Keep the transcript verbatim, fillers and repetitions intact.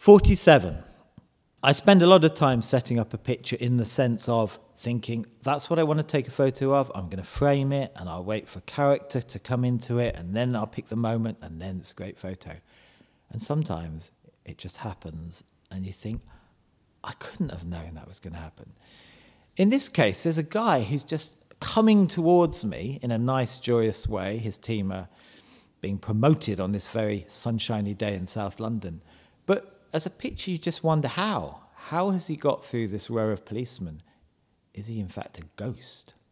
forty-seven. I spend a lot of time setting up a picture in the sense of thinking, that's what I want to take a photo of, I'm going to frame it, and I'll wait for character to come into it, and then I'll pick the moment, and then it's a great photo. And sometimes it just happens, and you think, I couldn't have known that was going to happen. In this case, there's a guy who's just coming towards me in a nice, joyous way. His team are being promoted on this very sunshiny day in South London. But as a picture, you just wonder how. How has he got through this row of policemen? Is he in fact a ghost?